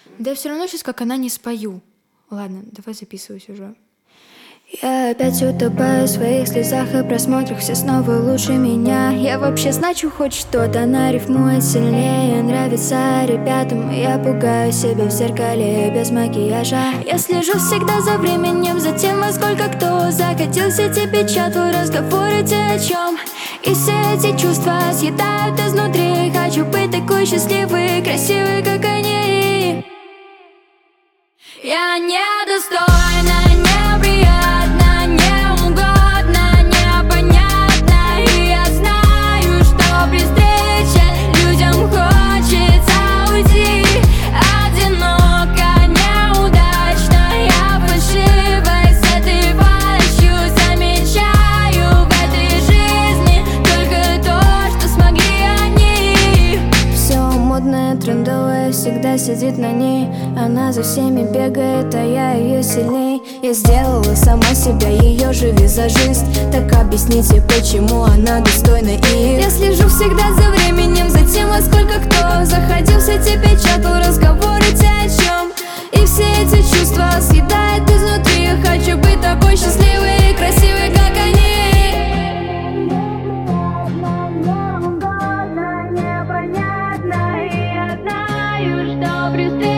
Да я все равно сейчас как она не спою. Ладно, давай записываюсь уже. Я опять утопаю в своих слезах и просмотрах. Все снова лучше меня. Я вообще значу хоть что-то. Она рифмует сильнее, нравится ребятам. И я пугаю себя в зеркале без макияжа. Я слежу всегда за временем, за тем, во сколько кто закатил сети, печатал разговоры те о чем. И все эти чувства съедают изнутри. Хочу быть такой счастливой, красивой, как они. Я недостойна, неприятна, неугодна, непонятна. И я знаю, что при встрече людям хочется уйти. Одиноко, неудачно, я фальшивой с этой фальшью замечаю в этой жизни только то, что смогли они. Все модное, трендовое всегда сидит на ней. Она за всеми бегает, а я ее сильней. Я сделала сама себя ее же визажист. Так объясните, почему она достойна их. Я слежу всегда за временем, за тем, во сколько кто заходил в сети, печатал разговоры те о чем. И все эти чувства съедает изнутри. Я хочу быть такой счастливой и красивой, как они. Непонятно, и я знаю, что при встрече